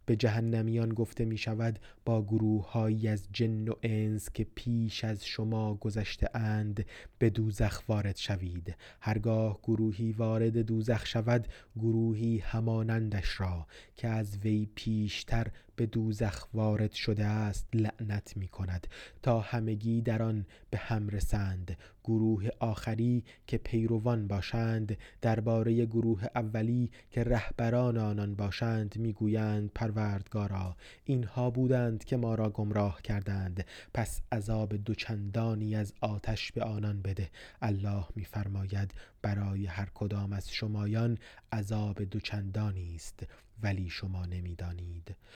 به جهنمیان گفته می شود با گروه‌هایی از جن و انس که پیش از شما گذشته اند به دوزخ وارد شوید. هرگاه گروهی وارد دوزخ شود، گروهی همانندش را که از وی پیشتر به دوزخ وارد شده است لعنت می کند تا همگی در آن به هم رسند. گروه آخری که پیروان باشند درباره گروه اولی که رهبران آنان باشند میگویند پروردگارا، اینها بودند که ما را گمراه کردند، پس عذاب دوچندانی از آتش به آنان بده. الله میفرماید برای هر کدام از شمایان عذاب دوچندانی است، ولی شما نمیدانید.